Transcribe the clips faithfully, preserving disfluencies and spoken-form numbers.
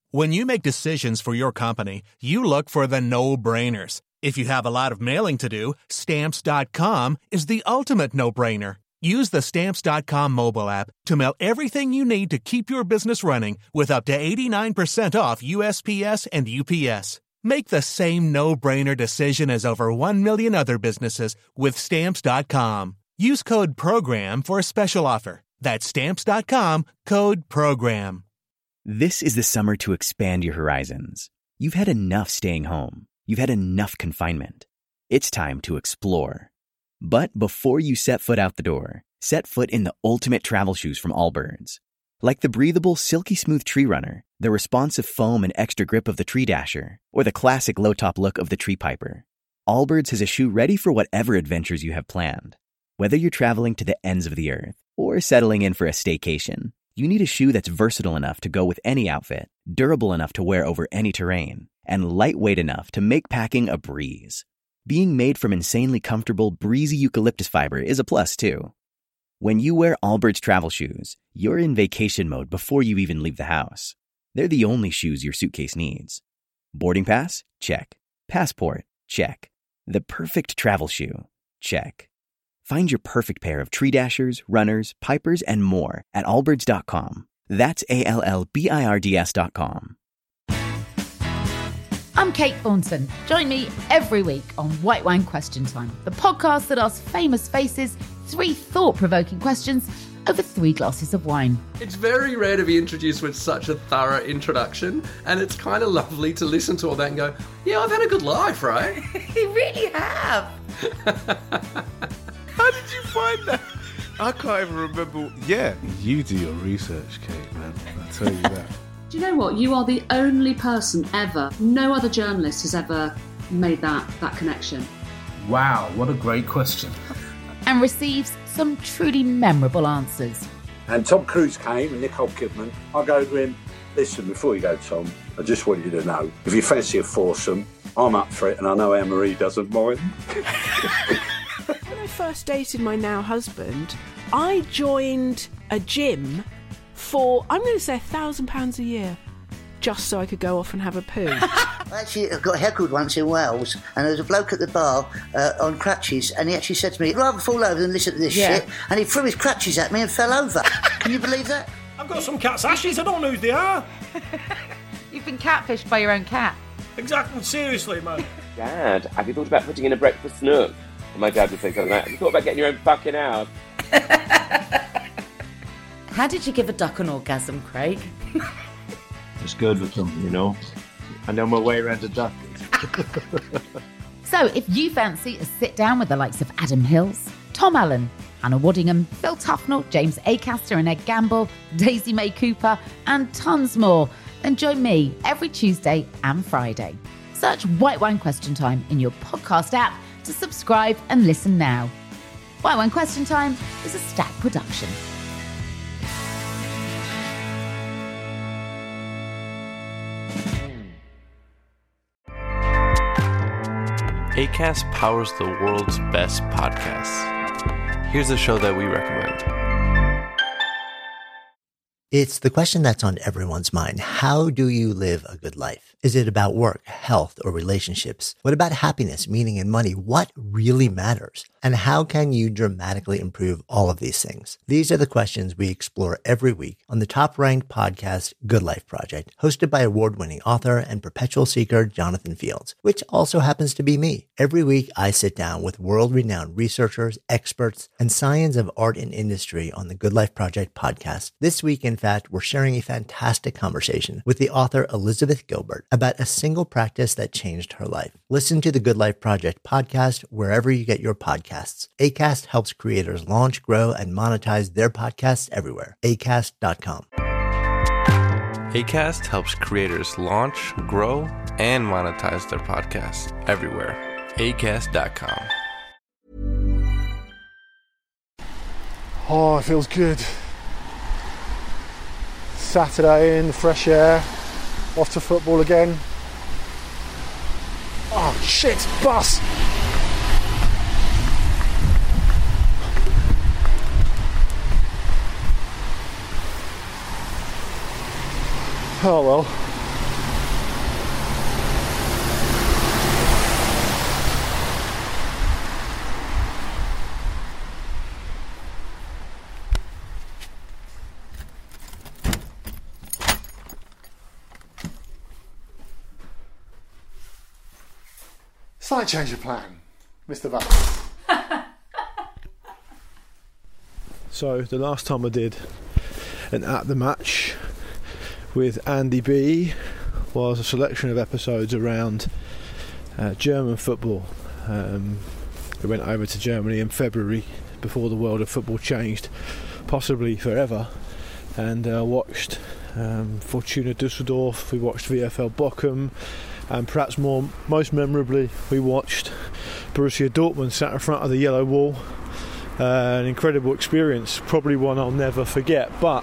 When you make decisions for your company, you look for the no-brainers. If you have a lot of mailing to do, Stamps dot com is the ultimate no-brainer. Use the Stamps dot com mobile app to mail everything you need to keep your business running with up to eighty-nine percent off U S P S and U P S. Make the same no-brainer decision as over one million other businesses with Stamps dot com. Use code PROGRAM for a special offer. That's Stamps dot com, code PROGRAM. This is the summer to expand your horizons. You've had enough staying home. You've had enough confinement. It's time to explore. But before you set foot out the door, set foot in the ultimate travel shoes from Allbirds. Like the breathable, silky smooth Tree Runner, the responsive foam and extra grip of the Tree Dasher, or the classic low-top look of the Tree Piper, Allbirds has a shoe ready for whatever adventures you have planned. Whether you're traveling to the ends of the earth or settling in for a staycation, you need a shoe that's versatile enough to go with any outfit, durable enough to wear over any terrain, and lightweight enough to make packing a breeze. Being made from insanely comfortable, breezy eucalyptus fiber is a plus, too. When you wear Allbirds travel shoes, you're in vacation mode before you even leave the house. They're the only shoes your suitcase needs. Boarding pass? Check. Passport? Check. The perfect travel shoe? Check. Find your perfect pair of Tree Dashers, Runners, Pipers, and more at allbirds dot com. That's A L L B I R D S dot com. I'm Kate Thornton. Join me every week on White Wine Question Time, the podcast that asks famous faces three thought-provoking questions over three glasses of wine. It's very rare to be introduced with such a thorough introduction, and it's kind of lovely to listen to all that and go, yeah, I've had a good life, right? You really have. How did you find that? I can't even remember. Yeah, you do your research, Kate, man. I'll tell you that. Do you know what? You are the only person ever, no other journalist has ever made that, that connection. Wow, what a great question. And receives some truly memorable answers. And Tom Cruise came and Nicole Kidman. I go to him, listen, before you go, Tom, I just want you to know, if you fancy a foursome, I'm up for it and I know Anne-Marie doesn't mind. When I first dated my now husband, I joined a gym for, I'm going to say, a thousand pounds a year, just so I could go off and have a poo. Actually, I got heckled once in Wales, and there was a bloke at the bar uh, on crutches, and he actually said to me, I'd rather fall over than listen to this Yeah. shit, and he threw his crutches at me and fell over. Can you believe that? I've got some cat's ashes, I don't know who they are. You've been catfished by your own cat. Exactly, seriously, man. Dad, have you thought about putting in a breakfast nook? And my dad would say something like, have you thought about getting your own fucking house? How did you give a duck an orgasm, Craig? It's good with them, you know. I know my way around a duck. So if you fancy a sit-down with the likes of Adam Hills, Tom Allen, Hannah Waddingham, Phil Tufnell, James Acaster and Ed Gamble, Daisy May Cooper, and tons more, then join me every Tuesday and Friday. Search White Wine Question Time in your podcast app to subscribe and listen now. White Wine Question Time is a Stack production. Acast powers the world's best podcasts. Here's a show that we recommend. It's the question that's on everyone's mind. How do you live a good life? Is it about work, health, or relationships? What about happiness, meaning, and money? What really matters? And how can you dramatically improve all of these things? These are the questions we explore every week on the top-ranked podcast, Good Life Project, hosted by award-winning author and perpetual seeker Jonathan Fields, which also happens to be me. Every week, I sit down with world-renowned researchers, experts, and science of art and industry on the Good Life Project podcast. This week, in fact, we're sharing a fantastic conversation with the author Elizabeth Gilbert about a single practice that changed her life. Listen to the Good Life Project podcast wherever you get your podcasts. Acast helps creators launch, grow, and monetize their podcasts everywhere. acast dot com. Acast helps creators launch, grow, and monetize their podcasts everywhere. acast dot com. Oh, it feels good. Saturday in the fresh air, off to football again. Oh shit, bus! Oh well, Slight change of plan, Mister Val. So the last time I did an At The Match with Andy B was a selection of episodes around uh, German football. Um, we went over to Germany in February before the world of football changed, possibly forever, and uh, watched um, Fortuna Düsseldorf, we watched V F L Bochum, and perhaps more, most memorably, we watched Borussia Dortmund sat in front of the yellow wall. Uh, an incredible experience, probably one I'll never forget. But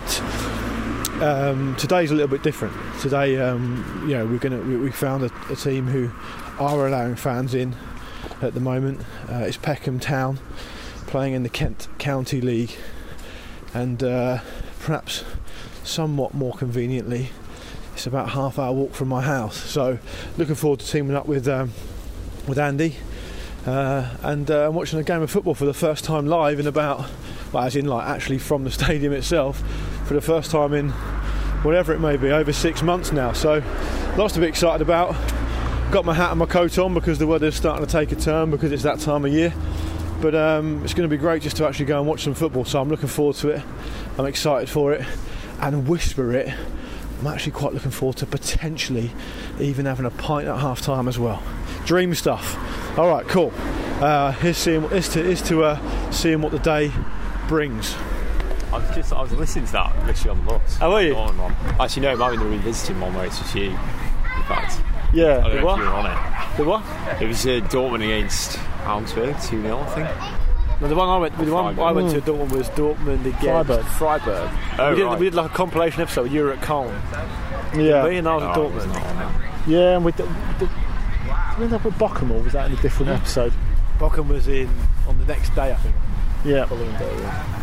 um, today's a little bit different. Today, um, you know, we're gonna we, we found a, a team who are allowing fans in at the moment. Uh, it's Peckham Town playing in the Kent County League, and uh, perhaps somewhat more conveniently, it's about a half hour walk from my house. So, looking forward to teaming up with um, with Andy. Uh, and uh, I'm watching a game of football for the first time live in about, well, as in like actually from the stadium itself, for the first time in whatever it may be, over six months now. So lots to be excited about. Got my hat and my coat on because the weather's starting to take a turn because it's that time of year. But um, it's going to be great just to actually go and watch some football. So I'm looking forward to it. I'm excited for it. And whisper it, I'm actually quite looking forward to potentially even having a pint at half time as well. Dream stuff. All right, cool. Uh, here's seeing what is to is to uh, seeing what the day brings. I was just I was listening to that literally on the bus. How are you? On, on. Actually, no, I'm having the revisiting one where it's just you. In fact, yeah. I don't the know what? if you were on it. The what? It was uh, Dortmund against Augsburg, two nil, I think. No, the one I went, the one I went to Dortmund was Dortmund against Freiburg. Freiburg. Oh, we, did, right. we did like a compilation episode. You were at Cologne. Yeah. Me and I was at Oh, Dortmund. Yeah, and we did. Did, did we end up with Bochum, or was that in a different episode? Bochum was in on the next day, I think. Yeah. Following day, yeah.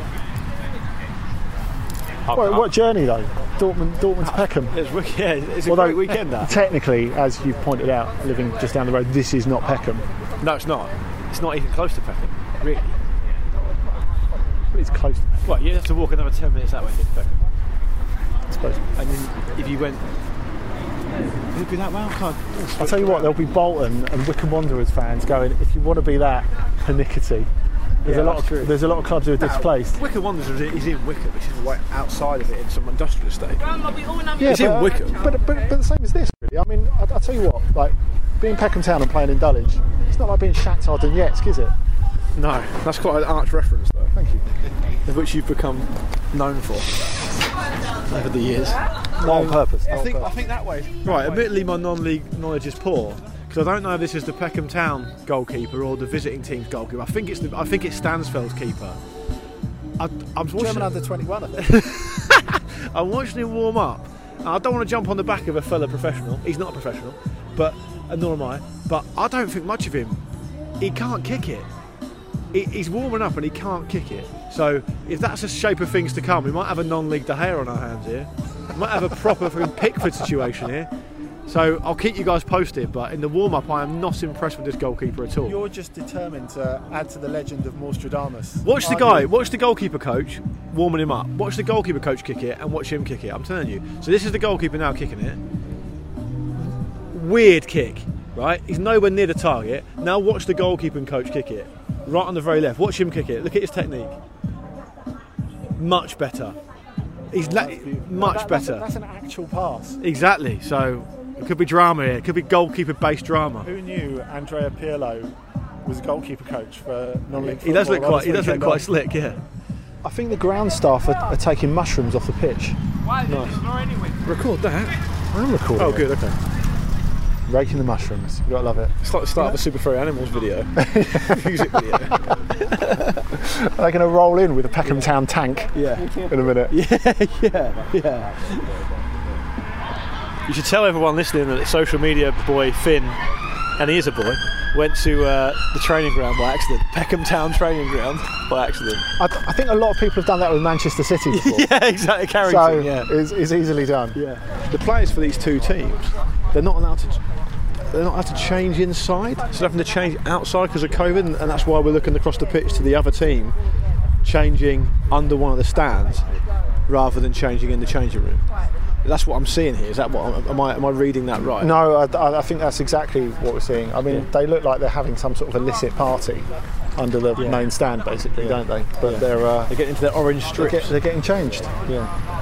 What, what journey though? Dortmund, Dortmund to Peckham. It's, yeah, it's a Although, great weekend. That. Technically, as you've pointed out, living just down the road, this is not Peckham. No, it's not. It's not even close to Peckham, really. But it's close to Peckham. Well, you have to walk another ten minutes that way to get to Peckham. I suppose. And then if you went, would it be that way? I can't. I'll tell you what, there'll be Bolton and Wycombe Wanderers fans going, if you want to be that, pernickety. There's Yeah, a lot that's of true. there's a lot of clubs who are displaced. Wycombe Wanderers is in Wycombe, which is right outside of it in some industrial estate. Yeah, it's but, in Wycombe. But, but, but the same as this, really. I mean, I, I'll tell you what, like, being Peckham Town and playing in Dulwich, it's not like being Shakhtar Donetsk, is it? No, that's quite an arch reference, though. Thank you. Of which you've become known for over the years. Not on purpose. I think I think that way. Right, admittedly, my non-league knowledge is poor because I don't know if this is the Peckham Town goalkeeper or the visiting team's goalkeeper. I think it's the, I think it's Stansfeld's keeper. I, I'm watching, German under twenty-one, I think. I'm watching him warm up. And I don't want to jump on the back of a fellow professional. He's not a professional, but uh, nor am I. But I don't think much of him. He can't kick it. He, he's warming up and he can't kick it. So if that's the shape of things to come, we might have a non-league De Gea on our hands here. We might have a proper fucking Pickford situation here. So I'll keep you guys posted, but in the warm-up I am not impressed with this goalkeeper at all. You're just determined to add to the legend of Morstradamus. Watch the guy, watch the goalkeeper coach warming him up. Watch the goalkeeper coach kick it and watch him kick it. I'm telling you. So this is the goalkeeper now kicking it. Weird kick, right? He's nowhere near the target. Now watch the goalkeeping coach kick it. Right on the very left. Watch him kick it. Look at his technique. Much better. He's la- much that, better. That's, a, that's an actual pass. Exactly. So it could be drama here. It could be goalkeeper-based drama. Who knew Andrea Pirlo was a goalkeeper coach for non-league football? He does look quite. He Honestly, does look came quite on. slick. Yeah. I think the ground staff are, are taking mushrooms off the pitch. Nice. Record that. I'm recording. Oh, it. good. Okay. Raking the mushrooms. You gotta love it. It's like the start of a Super Furry Animals video. Music video. Are they going to roll in with a Peckham Town tank? Yeah. In a minute. Yeah, yeah, yeah. You should tell everyone listening that social media boy Finn, and he is a boy, went to uh, the training ground by accident. Peckham Town training ground by accident. I, th- I think a lot of people have done that with Manchester City before. Yeah, exactly. Carrington. So yeah, it's, it's easily done. yeah. The players for these two teams, they're not allowed to. They're not allowed to change inside, so they're having to change outside because of COVID, and, and that's why we're looking across the pitch to the other team, changing under one of the stands rather than changing in the changing room. That's what I'm seeing here. Is that what am I? Am I reading that right? No, I, I think that's exactly what we're seeing. I mean, yeah. they look like they're having some sort of illicit party under the yeah. main stand, basically, yeah. don't they? But yeah. they're uh, they're getting into their orange strips. They're, get, they're getting changed. Yeah.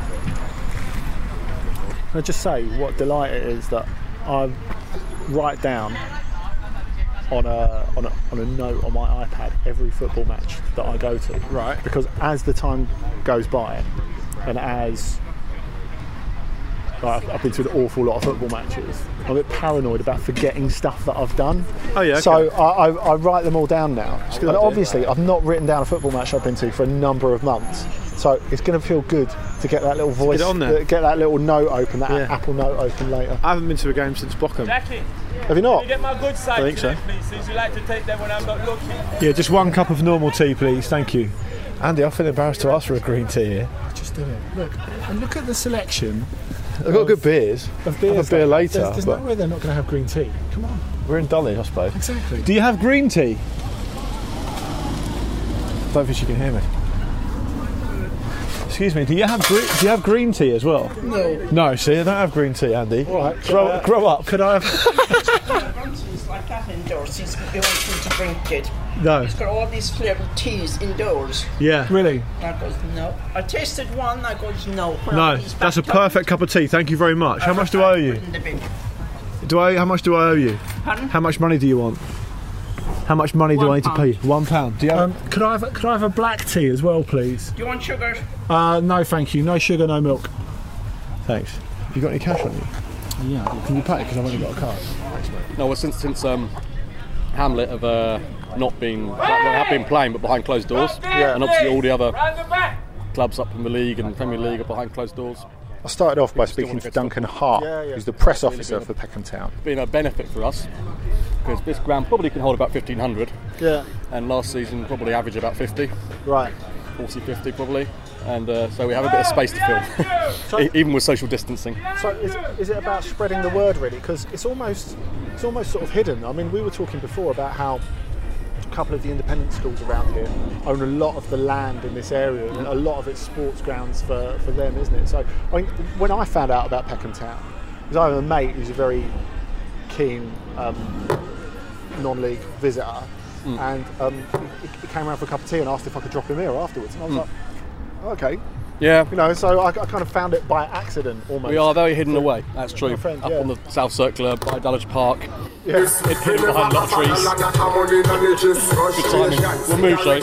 Can I just say what delight it is that I write down on a on a on a note on my iPad every football match that I go to. Right. Because as the time goes by, and as like, I've been to an awful lot of football matches, I'm a bit paranoid about forgetting stuff that I've done. Oh yeah. Okay. So I, I, I write them all down now. And idea. Obviously, I've not written down a football match I've been to for a number of months. So it's going to feel good to get that little voice, get, on there. get that little note open, that yeah. Apple Note open later. I haven't been to a game since Bochum. Jackie, have you not? Can you get my good side I think so. Please, since you like to take them when I'm not looking. Yeah, just one cup of normal tea, please. Thank you. Andy, I feel embarrassed to ask for a green tea here. Just do it. Look, and look at the selection. They've got good beers. Of beers. Have a beer later. There's, there's no way they're not going to have green tea. Come on. We're in Dulwich, I suppose. Exactly. Do you have green tea? I don't think she can hear me. Excuse me, do you have green, do you have green tea as well? No. No, see, I don't have green tea, Andy. All right, grow, uh, grow up. Could I have... like that indoors, he's they want you to drink it. No. He's got all these flavoured teas indoors. Yeah. Really? I goes, no. I tasted one, I goes, no. No, that's a perfect cup of tea, thank you very much. How much do I owe you? Do I, how much do I owe you? Pardon? How much money do you want? How much money do I need to pay? One pound. Do you have... um, could I have a, could I have a black tea as well, please? Do you want sugar? Uh, no, thank you. No sugar, no milk. Thanks. Have you got any cash on you? Yeah. Can you pay? Because I've only got a card. Thanks, mate. No, well, since since um, Hamlet have uh, not been well, have been playing, but behind closed doors, yeah. and obviously all the other clubs up in the league and Premier League are behind closed doors. I started off by speaking to Duncan Hart, yeah, yeah. who's the press officer for Peckham Town. It's been a benefit for us because this ground probably can hold about fifteen hundred. Yeah. And last season probably averaged about fifty. Right. forty, fifty probably. And uh, so we have a bit of space to fill, so, even with social distancing. So is, is it about spreading the word really? Because it's almost it's almost sort of hidden. I mean, we were talking before about how a couple of the independent schools around here own a lot of the land in this area, and a lot of it's sports grounds for, for them, isn't it? So I mean, when I found out about Peckham Town, because I have a mate who's a very keen um, non-league visitor, mm. and um, he, he came around for a cup of tea and asked if I could drop him here afterwards, and I was mm. like, okay. Yeah. You know, so I, I kind of found it by accident almost. We are very hidden so, away, that's true. Friend, Up yeah. on the South Circular by Dulwich Park. Yeah. Hid, hidden behind a lot of trees. Good timing. We'll move, though.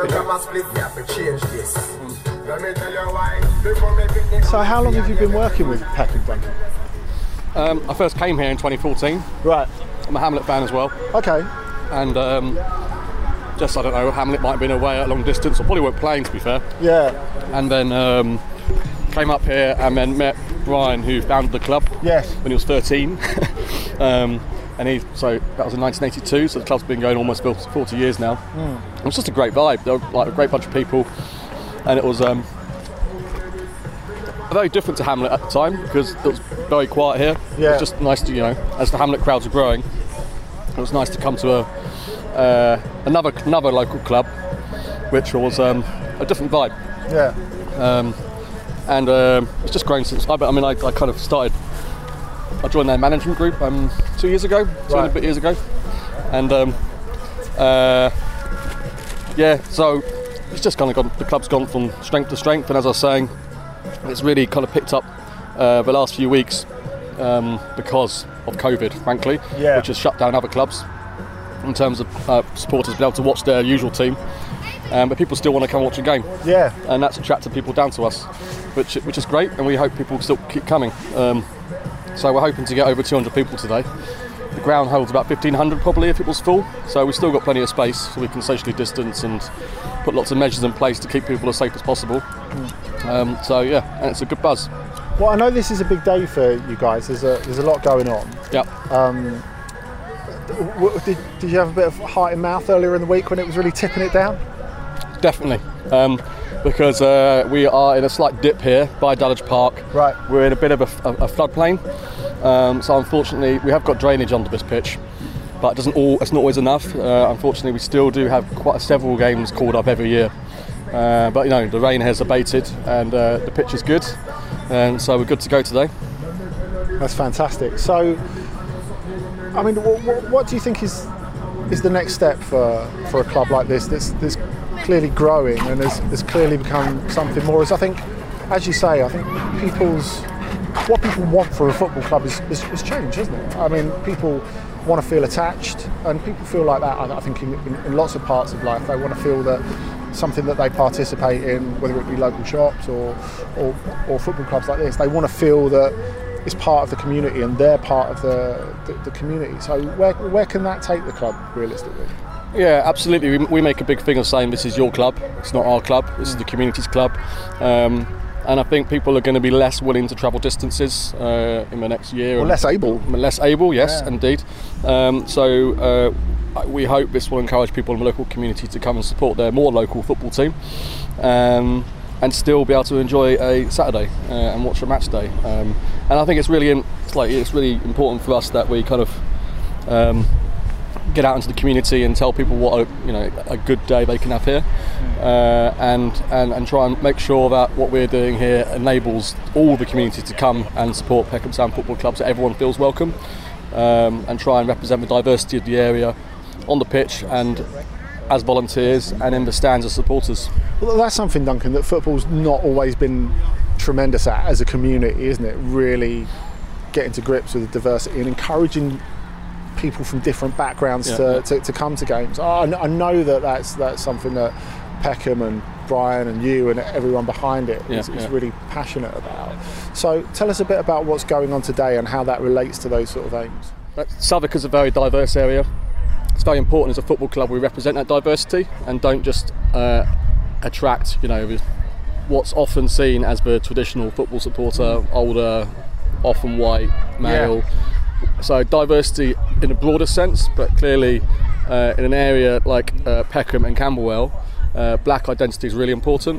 So how long have you been working with Peckham, Duncan? Um, I first came here in twenty fourteen. Right. I'm a Hamlet fan as well. Okay. And um, just, I don't know, Hamlet might have been away at a long distance, or probably weren't playing, to be fair. Yeah. And then um, came up here and then met Brian, who founded the club. Yes. When he was thirteen. um, and he, so that was in nineteen eighty-two, so the club's been going almost forty years now. Mm. It was just a great vibe. There were like a great bunch of people, and it was um, very different to Hamlet at the time because it was very quiet here. Yeah. It was just nice to, you know, as the Hamlet crowds were growing, it was nice to come to a uh, another another local club, which was um, a different vibe. Yeah. Um, and um, it's just grown since. I, I mean, I, I kind of started. I joined their management group um, two years ago, two right. and a bit years ago, and um, uh, yeah. So it's just kind of gone. The club's gone from strength to strength, and as I was saying, it's really kind of picked up uh, the last few weeks um, because of COVID, frankly, yeah. which has shut down other clubs in terms of uh, supporters being able to watch their usual team. Um, but people still want to come watch a game. Yeah. And that's attracted people down to us, which which is great, and we hope people still keep coming. Um, so we're hoping to get over two hundred people today. The ground holds about fifteen hundred probably if it was full, so we've still got plenty of space so we can socially distance and put lots of measures in place to keep people as safe as possible. Mm. Um, so yeah, and it's a good buzz. Well, I know this is a big day for you guys. There's a there's a lot going on. Yeah. Um, did, did you have a bit of heart in mouth earlier in the week when it was really tipping it down? Definitely, um, because uh, we are in a slight dip here by Dulwich Park. Right. We're in a bit of a, a, a floodplain, um, so unfortunately we have got drainage onto this pitch, but it doesn't all. It's not always enough. Uh, unfortunately, we still do have quite several games called up every year. Uh, but you know, the rain has abated and uh, the pitch is good. and so we're good to go today. That's fantastic. So, I mean, what, what do you think is is the next step for, for a club like this that's, that's clearly growing and has, has clearly become something more? As I think, as you say, I think people's what people want for a football club is, is, is changed, isn't it? I mean, people want to feel attached, and people feel like that, I think, in, in, in lots of parts of life. They want to feel that something that they participate in, whether it be local shops or, or, or football clubs like this, they want to feel that it's part of the community and they're part of the, the, the community. So where, where can that take the club, realistically? Yeah, absolutely. We, we make a big thing of saying this is your club, it's not our club, this is the community's club. Um, and I think people are going to be less willing to travel distances uh, in the next year. Or less able. Less able, yes, yeah. indeed. Um, so uh, we hope this will encourage people in the local community to come and support their more local football team. Um, and still be able to enjoy a Saturday uh, and watch a match day. Um, and I think it's really, it's like it's really important for us that we kind of um, get out into the community and tell people what a, you know, a good day they can have here, uh, and, and and try and make sure that what we're doing here enables all the community to come and support Peckham Town Football Club, so everyone feels welcome, um, and try and represent the diversity of the area on the pitch and as volunteers and in the stands as supporters. Well, that's something, Duncan, that football's not always been tremendous at as a community, isn't it? Really getting to grips with the diversity and encouraging people from different backgrounds yeah, to, yeah. to, to come to games. Oh, I, I know that that's, that's something that Peckham and Brian and you and everyone behind it yeah, is, is yeah. really passionate about. So tell us a bit about what's going on today and how that relates to those sort of aims. Southwark is a very diverse area. It's very important as a football club we represent that diversity and don't just uh, attract, you know, what's often seen as the traditional football supporter, older, often white, male. Yeah. So diversity in a broader sense, but clearly uh, in an area like uh, Peckham and Camberwell, uh, black identity is really important,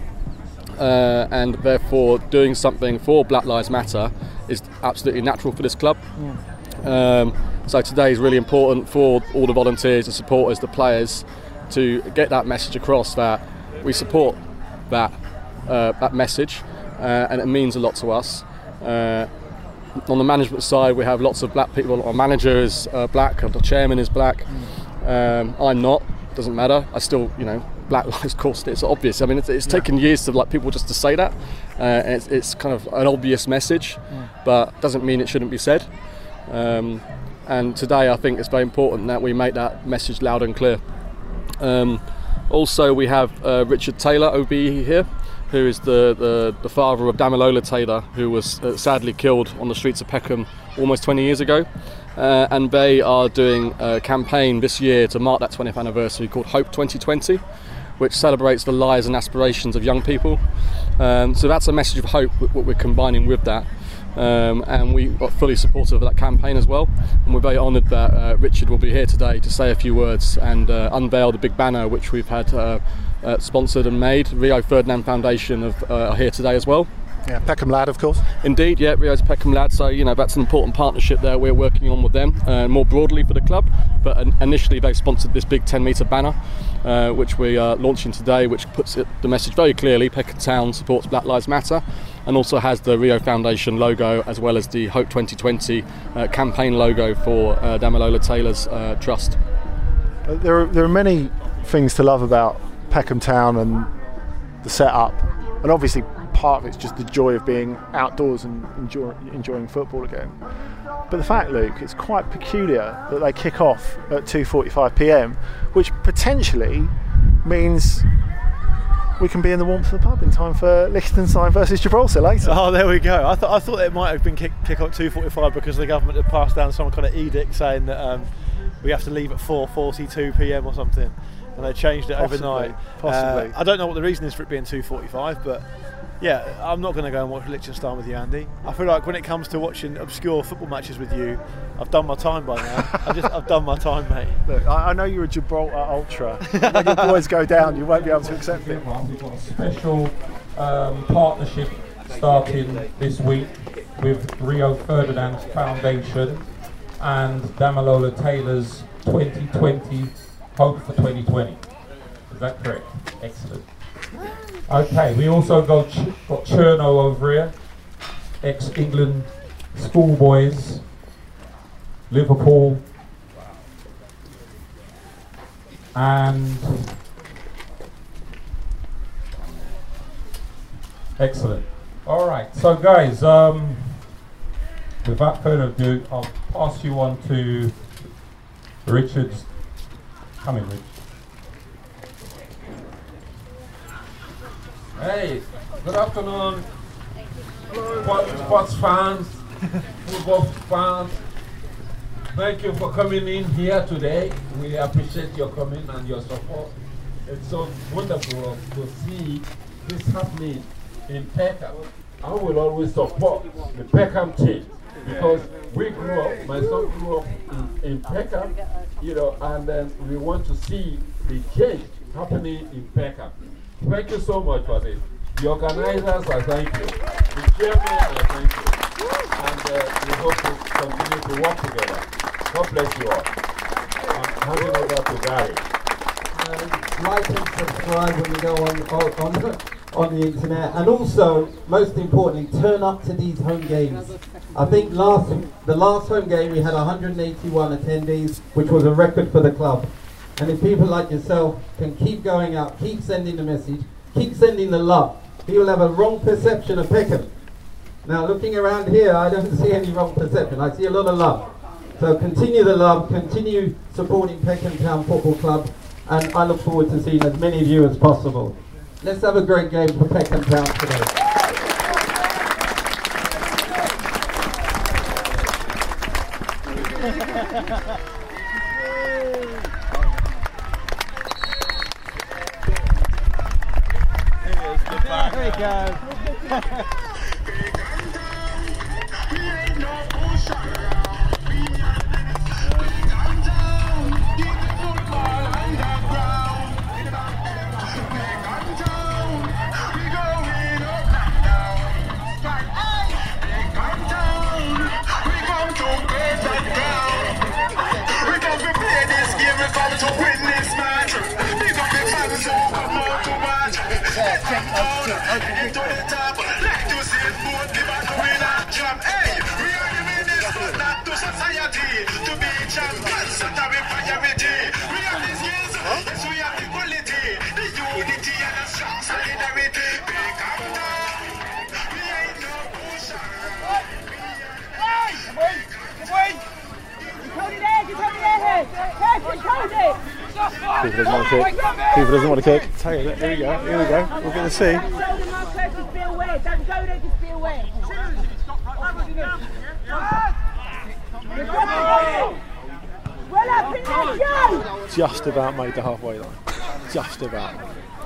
uh, and therefore doing something for Black Lives Matter is absolutely natural for this club. Yeah. Um, so today is really important for all the volunteers, the supporters, the players to get that message across that we support that uh, that message, uh, and it means a lot to us. Uh, on the management side, we have lots of black people. Our manager is uh, black, the chairman is black. Um, I'm not. Doesn't matter. I still, you know, Black Lives, of course, it's obvious. I mean, it's, it's yeah. taken years to like people just to say that. Uh, and it's, it's kind of an obvious message, yeah. but doesn't mean it shouldn't be said. Um, and today, I think it's very important that we make that message loud and clear. Um, also, we have uh, Richard Taylor, O B E, here, who is the, the, the father of Damilola Taylor, who was uh, sadly killed on the streets of Peckham almost twenty years ago. Uh, and they are doing a campaign this year to mark that twentieth anniversary called Hope twenty twenty, which celebrates the lives and aspirations of young people. Um, so that's a message of hope, what we're combining with that. Um, and we are fully supportive of that campaign as well. And we're very honoured that uh, Richard will be here today to say a few words and uh, unveil the big banner which we've had uh, uh, sponsored and made. Rio Ferdinand Foundation have, uh, are here today as well. Yeah, Peckham Lad, of course. Indeed, yeah, Rio's Peckham Lad, so you know that's an important partnership there we're working on with them, uh, more broadly for the club. But uh, initially they sponsored this big ten metre banner, uh, which we are launching today, which puts it, the message very clearly: Peckham Town supports Black Lives Matter, and also has the Rio Foundation logo as well as the Hope twenty twenty uh, campaign logo for uh, Damilola Taylor's uh, trust. Uh, there, are, there are many things to love about Peckham Town and the setup, and obviously part of it's just the joy of being outdoors and enjoy, enjoying football again. But the fact, Luke, it's quite peculiar that they kick off at two forty-five p m, which potentially means we can be in the warmth of the pub in time for Liechtenstein versus Gibraltar later. Oh, there we go. I thought I thought it might have been kick, kick off at two forty-five because the government had passed down some kind of edict saying that um, we have to leave at four forty-two p m or something, and they changed it Possibly. overnight. Possibly. Uh, I don't know what the reason is for it being two forty-five, but yeah, I'm not going to go and watch Liechtenstein with you, Andy. I feel like when it comes to watching obscure football matches with you, I've done my time by now. I just, I've done my time, mate. Look, I, I know you're a Gibraltar ultra. When your boys go down, you won't be able to accept it. We've got a special um, partnership starting this week with Rio Ferdinand Foundation and Damilola Taylor's twenty twenty Hope for twenty twenty. Is that correct? Excellent. Okay, we also got, Ch- got Cherno over here. ex-England schoolboys, Liverpool, and excellent. All right, so guys, um, without further ado, I'll pass you on to Richard's. Come in, Rich. Hey, good afternoon. Sports, sports fans, football fans. Thank you for coming in here today. We appreciate your coming and your support. It's so wonderful to see this happening in Peckham. I will always support the Peckham team because we grew up, my son grew up in, in Peckham, you know, and then we want to see the change happening in Peckham. Thank you so much for this. The organizers, I thank you. The chairman, I thank you. And uh, we hope to continue to work together. God bless you all. I'm handing over to Gary. Um, like and subscribe when you go on, on, on, on the internet. And also, most importantly, turn up to these home games. I think last the last home game we had one hundred eighty-one attendees, which was a record for the club. And if people like yourself can keep going out, keep sending the message, keep sending the love, people have a wrong perception of Peckham. Now looking around here, I don't see any wrong perception. I see a lot of love. So continue the love, continue supporting Peckham Town Football Club, and I look forward to seeing as many of you as possible. Let's have a great game for Peckham Town today. There we go. Keeper doesn't want to kick. Keeper doesn't want to kick. Take it. Here we go. Here we go. We're going to see. Don't go there, just be aware. Well up in there, Joe! Just about made the halfway line. Just about.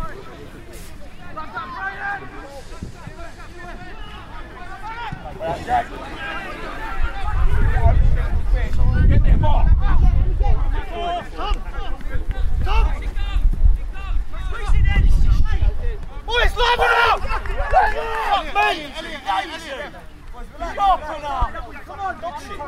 Get them off! Boys, live it up! Fuck me! Sharpen up! Come on, dog shit!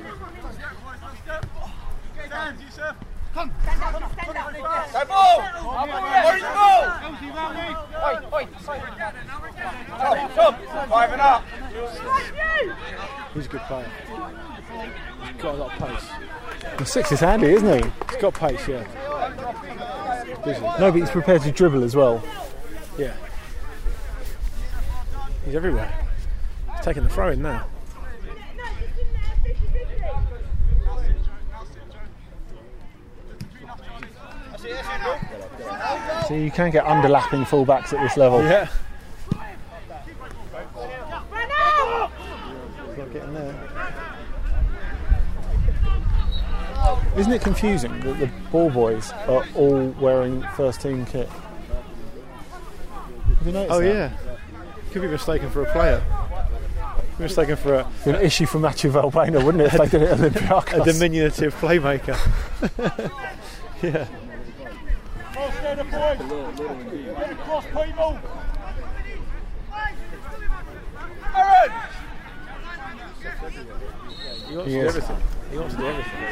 Stand, Yusuf! Come! Stand up, stand up! Go ball! Where is the ball? Oi, oi! Tom, Tom! Five and up! He's a good player. He's got a lot of pace. The six is handy, isn't he? He's got pace, yeah. No, but he's prepared to dribble as well. Yeah. He's everywhere. He's taking the throw in now. See, you can get underlapping fullbacks at this level. Yeah. Not getting there. Isn't it confusing that the ball boys are all wearing first team kit? Have you noticed Oh that? yeah. Could be mistaken for a player. Could be mistaken for a an issue for Mathieu Valbuena, wouldn't it? If they did it at Olympiacos. A diminutive playmaker. Yeah. Cross people! Aaron! He wants He to do is. everything. He wants to do everything.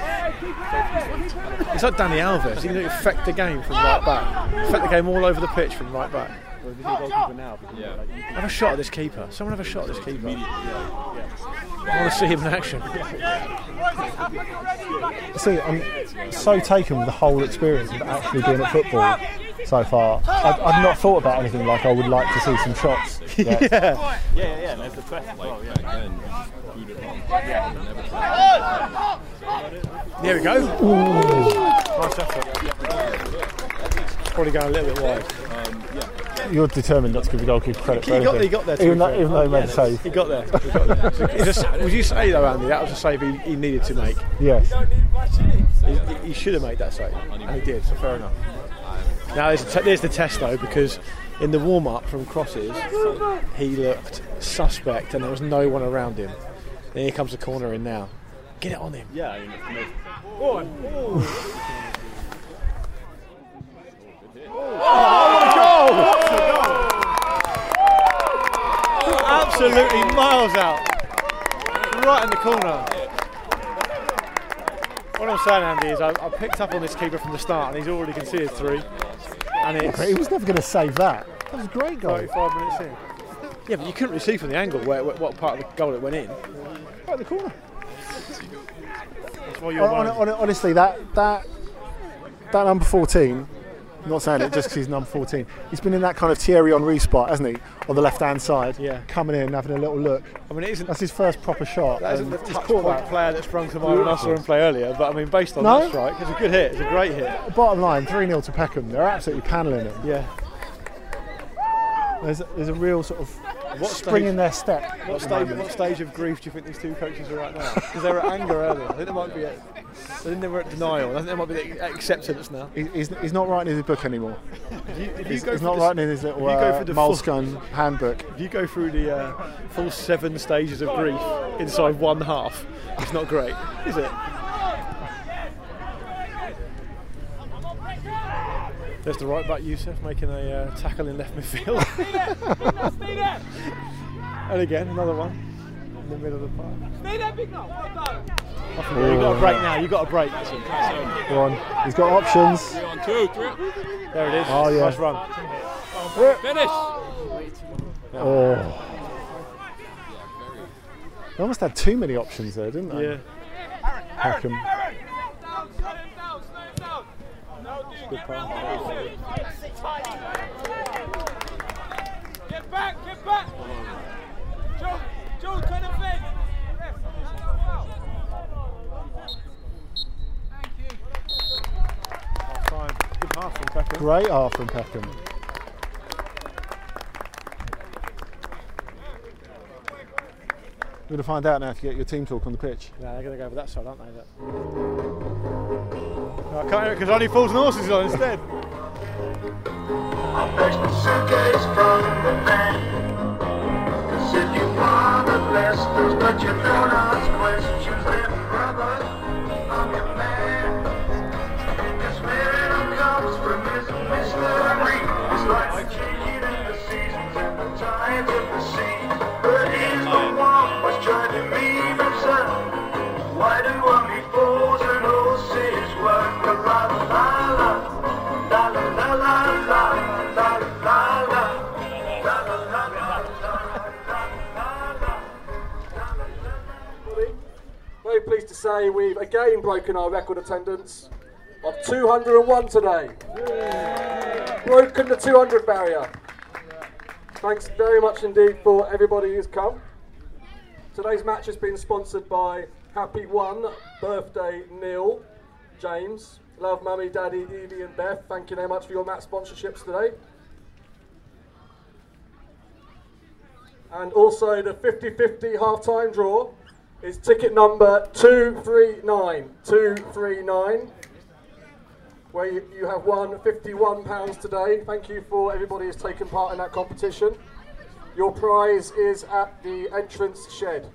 It's like Danny Alves. He can affect the game from right back. Affect the game all over the pitch from right back. Have a shot at this keeper. Someone have a shot at this keeper. I want to see him in action. See, I'm so taken with the whole experience of actually being at football so far. I've, I've not thought about anything like I would like to see some shots. yeah. Yeah, yeah, yeah. And there's the press as well, yeah. There we go. Ooh. Nice effort. Probably going a little bit wide. Um, yeah. You're determined not to give the goalkeeper credit for he got, anything. he got there. Even though, even though he made a save. He got there. He got there. Just, would you say though, Andy, that was a save he, he needed to make? Yes. He, he should have made that save, and he did. So fair enough. Now there's, t- there's the test though, because in the warm-up from crosses, he looked suspect, and there was no one around him. Then here comes the corner in now. Get it on him. Yeah. I mean, it's most... Go on. Oh, what a goal! Absolutely miles out. Right in the corner. What I'm saying, Andy, is I, I picked up on this keeper from the start, and he's already conceded three. And it's he was never going to save that. That was a great goal. thirty-five minutes in. Yeah, but you couldn't really see from the angle where, where what part of the goal it went in. Right in the corner. That's why you're on, on, honestly, that that that number fourteen. I'm not saying it just because he's number fourteen. He's been in that kind of Thierry Henry spot, hasn't he? On the left-hand side, yeah. Coming in, having a little look. I mean, it isn't. That's his first proper shot. That isn't the touch point that. player that sprung to mind when I saw him play earlier. But I mean, based on no? that strike, it's a good hit. It's a great hit. Bottom line, three nil to Peckham. They're absolutely panelling him. Yeah. There's a, there's a real sort of what spring stage, in their step. What stage, what stage of grief do you think these two coaches are at now? Because they were at anger earlier. I think they might be at, I think they were at denial. I think they might be at acceptance now. He, he's, he's not writing his book anymore. If you, if he's you he's not this, writing in his little uh, moleskin handbook. If you go through the uh, full seven stages of grief inside one half, it's not great, is it? There's the right back Youssef making a uh, tackle in left midfield. And again, another one in the middle of the park. Stay there, big now. Oh. You've got a break now, you've got a break. Go on, he's got options. One, two, three. There it is. Oh, yeah. Nice run. Finish. Oh. They almost had too many options there, didn't they? Yeah. Peckham. Good pass. Get back, get back. Joe, Joe, turn the fence. Fine. Good half from Peckham. Great half from Peckham. We're going to find out now if you get your team talk on the pitch. Yeah, they're going to go over that side, aren't they? That... No, I can't hear it because only Fools and Horses is on instead. I fetched the suitcase from the bank. Said you are the blessed, but you don't ask questions. Then brother, I'm your man. Your spirit comes from this mystery. It's like the changing of the seasons and the tides of the sea. But here's the one was trying to leave himself. Why do only fools and horses work? La la la la la la la la la la la. Very pleased to say we've again broken our record attendance of two hundred and one today. Broken the two hundred barrier. Thanks very much indeed for everybody who's come. Today's match has been sponsored by Happy One, Birthday Neil, James, Love Mummy, Daddy, Evie and Beth. Thank you very much for your match sponsorships today. And also the fifty fifty half-time draw is ticket number two three nine, two three nine, where you, you have won fifty-one pounds today. Thank you for everybody who's taken part in that competition. Your prize is at the entrance shed.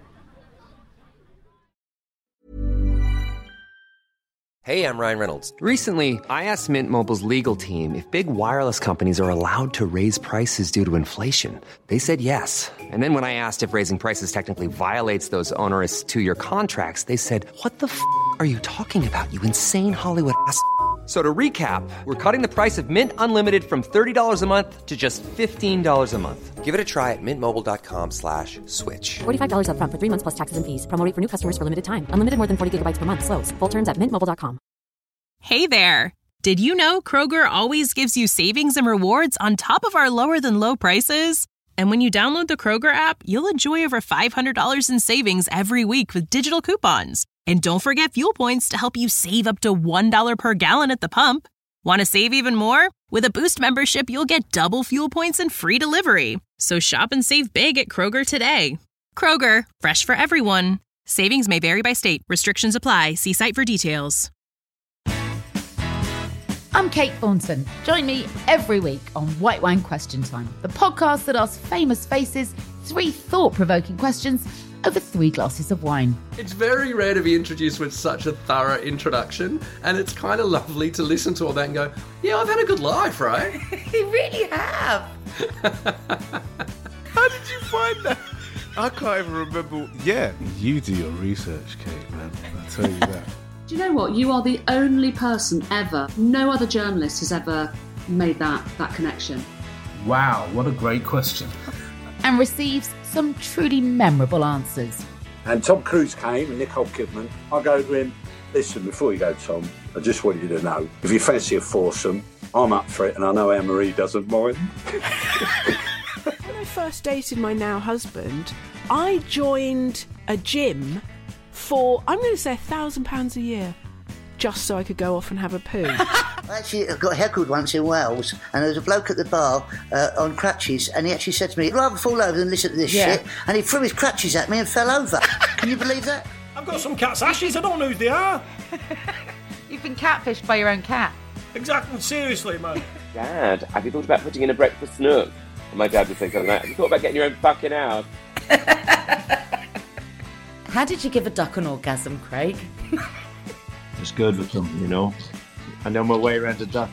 Hey, I'm Ryan Reynolds. Recently, I asked Mint Mobile's legal team if big wireless companies are allowed to raise prices due to inflation. They said yes. And then when I asked if raising prices technically violates those onerous two-year contracts, they said, "What the f*** are you talking about, you insane Hollywood ass f- So to recap, we're cutting the price of Mint Unlimited from thirty dollars a month to just fifteen dollars a month. Give it a try at mintmobile.com slash switch. forty-five dollars up front for three months plus taxes and fees. Promo rate for new customers for limited time. Unlimited more than forty gigabytes per month. Slows full terms at mint mobile dot com. Hey there. Did you know Kroger always gives you savings and rewards on top of our lower than low prices? And when you download the Kroger app, you'll enjoy over five hundred dollars in savings every week with digital coupons. And don't forget fuel points to help you save up to one dollar per gallon at the pump. Want to save even more? With a Boost membership, you'll get double fuel points and free delivery. So shop and save big at Kroger today. Kroger, fresh for everyone. Savings may vary by state. Restrictions apply. See site for details. I'm Kate Thornton. Join me every week on White Wine Question Time, the podcast that asks famous faces three thought-provoking questions over three glasses of wine. It's very rare to be introduced with such a thorough introduction, and it's kind of lovely to listen to all that and go, yeah, I've had a good life, right? You really have. How did you find that? I can't even remember. Yeah, you do your research, Kate, man. I'll tell you that. Do you know what? You are the only person ever, no other journalist has ever made that, that connection. Wow, what a great question. And receives some truly memorable answers. And Tom Cruise came and Nicole Kidman. I go to him, listen, before you go, Tom, I just want you to know, if you fancy a foursome, I'm up for it, and I know Anne-Marie doesn't mind. When I first dated my now husband, I joined a gym for, I'm going to say, a thousand pounds a year, just so I could go off and have a poo. I actually got heckled once in Wales, and there was a bloke at the bar uh, on crutches, and he actually said to me, I'd rather fall over than listen to this Yeah. shit, and he threw his crutches at me and fell over. Can you believe that? I've got some cat's ashes, I don't know who they are. You've been catfished by your own cat. Exactly, seriously, man. Dad, have you thought about putting in a breakfast nook? And my dad would say something like, have you thought about getting your own fucking house? How did you give a duck an orgasm, Craig? It's good with them, you know. I know my way around a duck.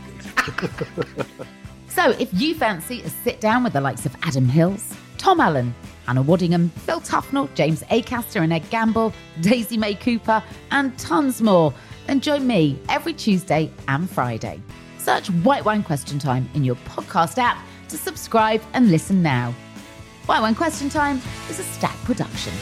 So if you fancy a sit down with the likes of Adam Hills, Tom Allen, Hannah Waddingham, Phil Tufnell, James Acaster and Ed Gamble, Daisy May Cooper, and tons more, then join me every Tuesday and Friday. Search White Wine Question Time in your podcast app to subscribe and listen now. White Wine Question Time is a Stack production.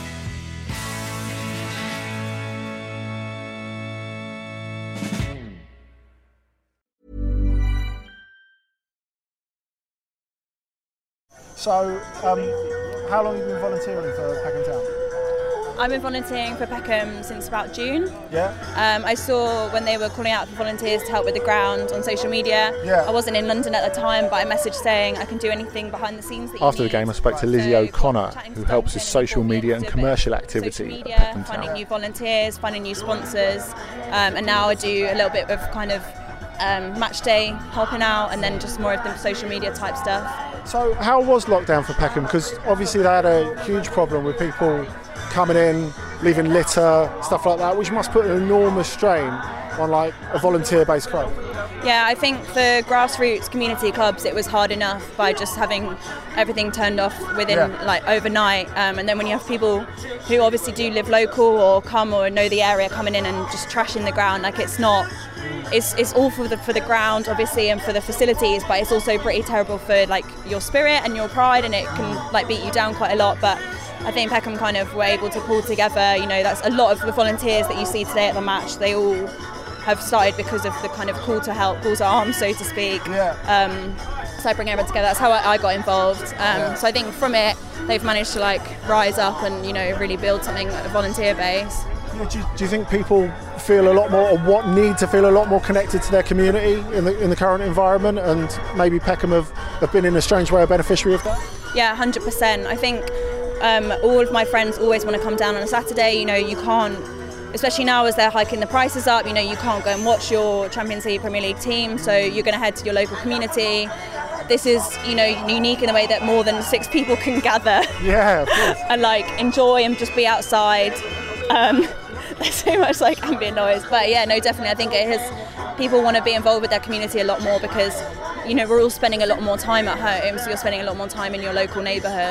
So, um, how long have you been volunteering for Peckham Town? I've been volunteering for Peckham since about June. Yeah. Um, I saw when they were calling out for volunteers to help with the ground on social media. Yeah. I wasn't in London at the time, but I messaged saying I can do anything behind the scenes that you After the need. game, I spoke to Lizzie O'Connor, who helps with social media and commercial activity at Media, Peckham finding Town. new volunteers, finding new sponsors, um, and now I do a little bit of kind of um, match day helping out, and then just more of the social media type stuff. So, how was lockdown for Peckham? Because obviously they had a huge problem with people coming in, leaving litter, stuff like that, which must put an enormous strain on like a volunteer-based club. Yeah, I think for grassroots community clubs, it was hard enough by just having everything turned off within Yeah. like overnight. Um, and then when you have people who obviously do live local or come or know the area coming in and just trashing the ground, like it's not, it's it's all for the for the ground obviously and for the facilities, but it's also pretty terrible for like your spirit and your pride, and it can like beat you down quite a lot. But I think Peckham kind of were able to pull together. You know, that's a lot of the volunteers that you see today at the match. They all have started because of the kind of call to help, call to arms, so to speak. Yeah. Um, so I bring everyone together. That's how I, I got involved. Um, Yeah. So I think from it, they've managed to like rise up and you know really build something at a volunteer base. Yeah, do, you, do you think people feel a lot more, or what need to feel a lot more connected to their community in the in the current environment, and maybe Peckham have, have been in a strange way a beneficiary of that? Yeah, one hundred percent. I think um, all of my friends always want to come down on a Saturday. You know, you can't, especially now as they're hiking the prices up, you know, you can't go and watch your Champions League, Premier League team, so you're going to head to your local community. This is, you know, unique in the way that more than six people can gather. Yeah, of course. And like enjoy and just be outside. Um, there's so much like ambient noise, but yeah, no, definitely. I think it has. People want to be involved with their community a lot more because, you know, we're all spending a lot more time at home, so you're spending a lot more time in your local neighbourhood.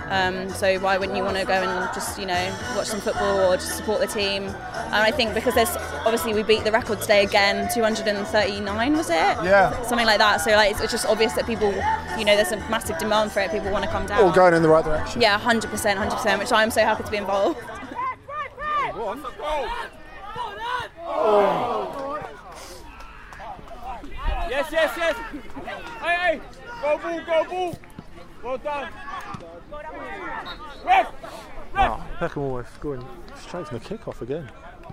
Um, so why wouldn't you want to go and just, you know, watch some football or just support the team? And I think because there's obviously we beat the record today again, two hundred thirty-nine was it? Yeah. Something like that. So like it's, it's just obvious that people, you know, there's a massive demand for it. People want to come down. All going in the right direction. Yeah, one hundred percent, one hundred percent, which I'm so happy to be involved. Oh. Yes, yes, yes. Hey, hey. Go ball, go ball. Well done. Ref. Wow, Peckham almost scoring straight from the kick-off again.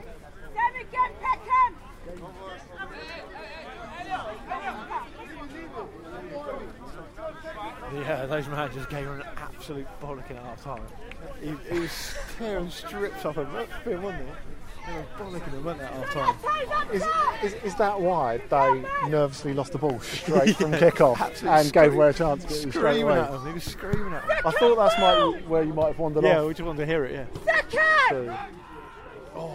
Yeah, those man just gave her an absolute bollocking at half time. He, he was tearing strips off him, wasn't he? They were bollocking him, weren't they, at half time? Is, is, is that why they nervously lost the ball straight yeah, from kick-off and scream, gave away a chance to get it straight away? At him. He was screaming at him. I thought that's might, where you might have wandered yeah, off. Yeah, we just wanted to hear it, yeah. So, oh.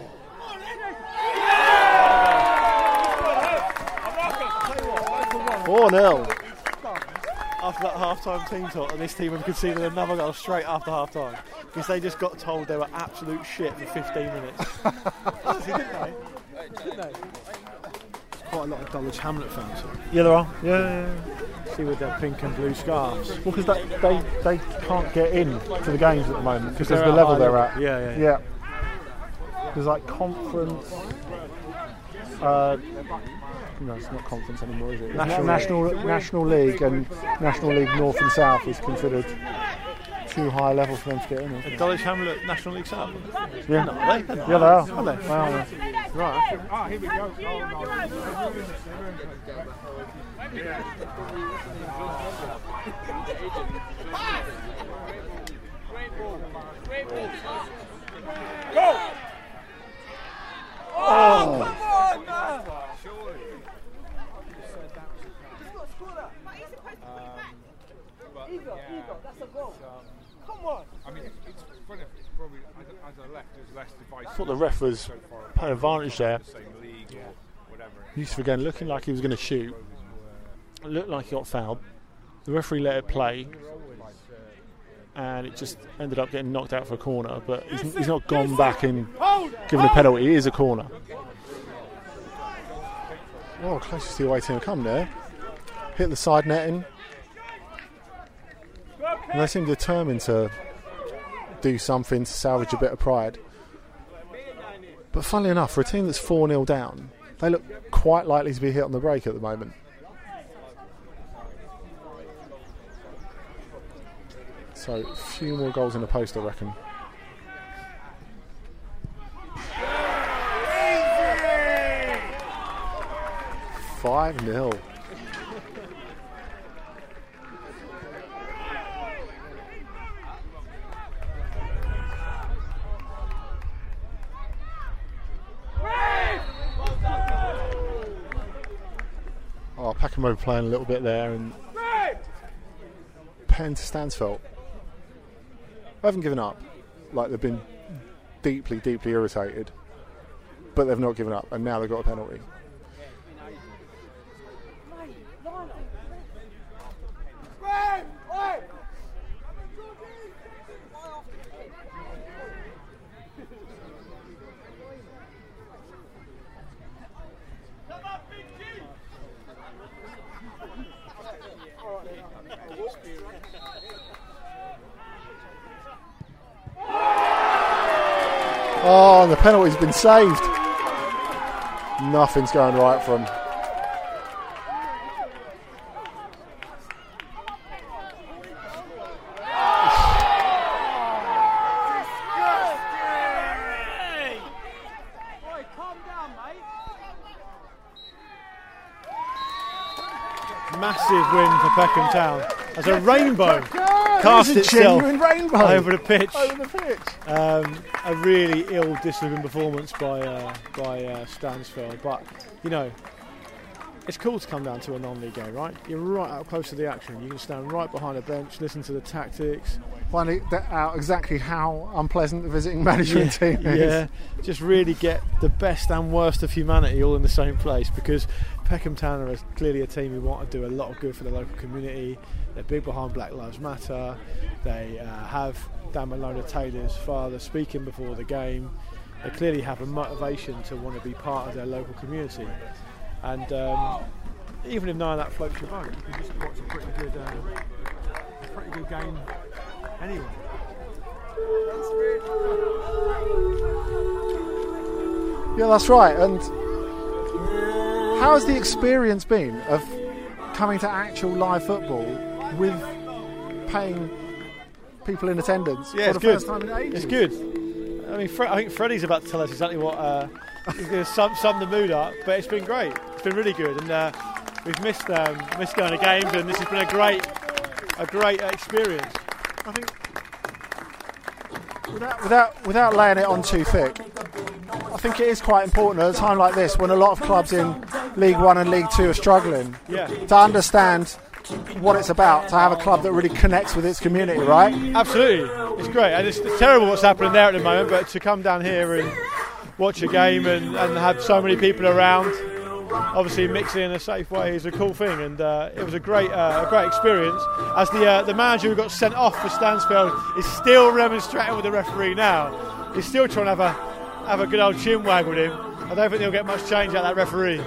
four nil. After that half-time team talk, and this team have conceded another goal straight after half-time because they just got told they were absolute shit for fifteen minutes. Honestly, didn't they? Didn't they? There's quite a lot of Dulwich Hamlet fans. Yeah, there are. Yeah, yeah, yeah. See with their pink and blue scarves. Well, because they, they they can't get in to the games at the moment because of the level they're level. at. Yeah, yeah, yeah. yeah. There's like conference. Uh, No, it's not conference anymore, is it? National, national, League. national League and National League North and South is considered too high level for them to get in. Is Dulwich Hamlet National League South? Yeah, no, are they? Yeah, they are. Are they? They are, yeah. Right. Ah, here we go. Go! Oh! Come on! I mean, it's funny, probably as a, as a left, there's less devices. I thought the ref was playing advantage there. Yusuf again looking like he was going to shoot. It looked like he got fouled. The referee let it play, and it just ended up getting knocked out for a corner. But he's, he's not gone back and given a penalty. It is a corner. Oh, closest to the away team come there. Hit the side netting. And they seem determined to do something to salvage a bit of pride. But funnily enough, for a team that's four nil down, they look quite likely to be hit on the break at the moment. So a few more goals in the post, I reckon. five nil. Oh, Peckham playing a little bit there, and Penn to Stansfeld. I haven't given up. Like, they've been deeply, deeply irritated, but they've not given up, and now they've got a penalty. Oh, and the penalty's been saved. Nothing's going right for him. Massive win for Peckham Town as a rainbow cast a itself rainbow. over the pitch. Over the pitch. Um, a really ill-disciplined performance by uh, by uh, Stansfeld, but you know, it's cool to come down to a non-league game, right? You're right up close to the action. You can stand right behind a bench, listen to the tactics. Finding out exactly how unpleasant the visiting management team is. Yeah, just really get the best and worst of humanity all in the same place, because Peckham Town are clearly a team who want to do a lot of good for the local community. They're big behind Black Lives Matter. They uh, have Dan Malona Taylor's father speaking before the game. They clearly have a motivation to want to be part of their local community. And um, even if none of that floats your boat, you can just watch a pretty good, uh, a pretty good game anyway. Yeah, that's right. And how has the experience been of coming to actual live football with paying people in attendance Yeah, for it's the good. first time in ages? It's good. I mean, Fre- I think Freddie's about to tell us exactly what uh, he's going to sum, sum the mood up, but it's been great. It's been really good, and uh, we've missed um, missed going to games, and this has been a great a great experience. I think without, without without laying it on too thick, I think it is quite important at a time like this, when a lot of clubs in League One and League Two are struggling, Yeah. to understand what it's about, to have a club that really connects with its community, right? Absolutely, it's great, and it's, it's terrible what's happening there at the moment. But to come down here and watch a game and, and have so many people around, obviously mixing in a safe way, is a cool thing, and uh, it was a great, uh, a great experience. As the uh, the manager who got sent off for Stansfeld is still remonstrating with the referee now. He's still trying to have a have a good old chin wag with him. I don't think he'll get much change out of that referee.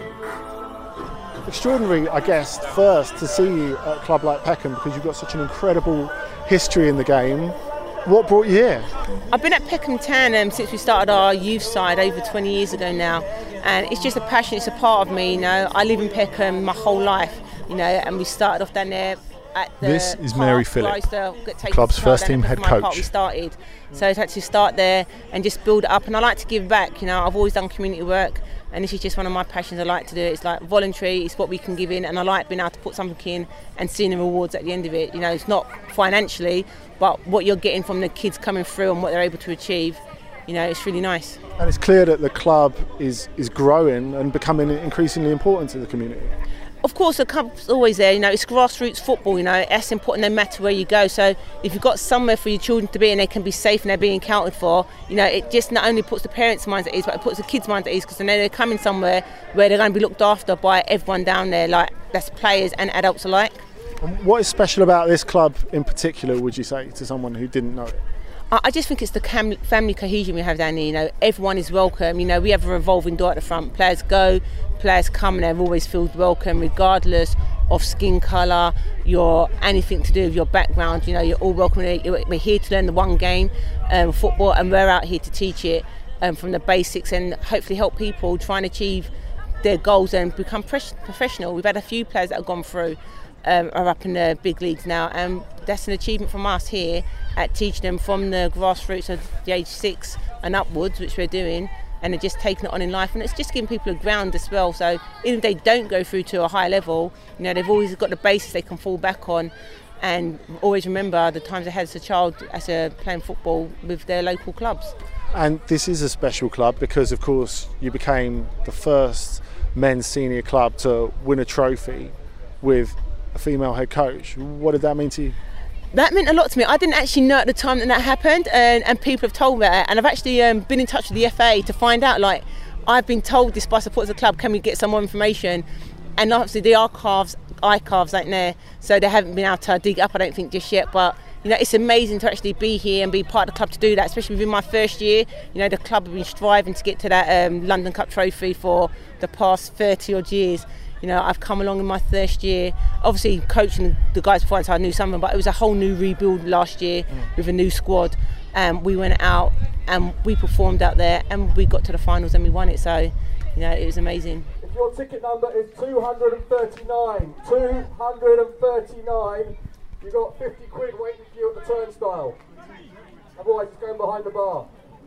Extraordinary, I guess, first to see you at a club like Peckham, because you've got such an incredible history in the game. What brought you here? I've been at Peckham Town um, since we started our youth side over twenty years ago now, and it's just a passion, it's a part of me, you know. I live in Peckham my whole life, you know, and we started off down there at the This is Mary Phillip, club's first team head coach. We started, so to actually start there and just build it up, and I like to give back, you know. I've always done community work, and this is just one of my passions. I like to do it. It's like voluntary, it's what we can give in, and I like being able to put something in and seeing the rewards at the end of it. You know, it's not financially, but what you're getting from the kids coming through and what they're able to achieve, you know, it's really nice. And it's clear that the club is, is growing and becoming increasingly important to the community. Of course, the club's always there, you know, it's grassroots football, you know, that's important no matter where you go. So if you've got somewhere for your children to be and they can be safe and they're being accounted for, you know, it just not only puts the parents' minds at ease, but it puts the kids' minds at ease, because they know they're coming somewhere where they're going to be looked after by everyone down there, like, that's players and adults alike. And what is special about this club in particular, would you say, to someone who didn't know it? I just think it's the cam- family cohesion we have down here. You know, everyone is welcome. You know, we have a revolving door at the front. Players go, players come, and they're always feel welcome, regardless of skin colour, your anything to do with your background. You know, you're all welcome. We're here to learn the one game, um, football, and we're out here to teach it um, from the basics and hopefully help people try and achieve their goals and become pres- professional. We've had a few players that have gone through. Um, are up in the big leagues now, and that's an achievement from us here at teaching them from the grassroots of the age six and upwards, which we're doing, and they're just taking it on in life, and it's just giving people a ground as well. So even if they don't go through to a high level, you know, they've always got the basis they can fall back on, and always remember the times they had as a child as a playing football with their local clubs. And this is a special club because, of course, you became the first men's senior club to win a trophy with a female head coach. What did that mean to you? That meant a lot to me. I didn't actually know at the time that that happened, and, and people have told me that, and I've actually um, been in touch with the F A to find out, like, I've been told this by supporters of the club, can we get some more information? And obviously the archives, archives ain't there, so they haven't been able to dig it up, I don't think, just yet, but you know, it's amazing to actually be here and be part of the club to do that, especially within my first year. You know, the club have been striving to get to that um, London Cup trophy for the past thirty odd years. You know, I've come along in my first year, obviously coaching the guys before, so I knew some of them, but it was a whole new rebuild last year mm. with a new squad. Um, we went out and we performed out there and we got to the finals and we won it, so, you know, it was amazing. If your ticket number is two hundred thirty-nine, two hundred thirty-nine, you've got fifty quid waiting for you at the turnstile. Otherwise it's going behind the bar.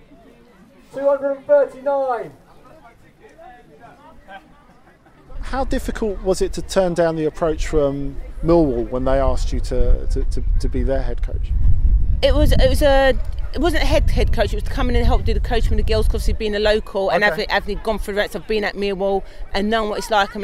two hundred thirty-nine. How difficult was it to turn down the approach from Millwall when they asked you to, to, to, to be their head coach? It was it was a it wasn't a head head coach. It was to come in and help do the coaching with the girls, because obviously being a local and Okay. having, having gone through the ranks of being at Millwall and knowing what it's like. I mean,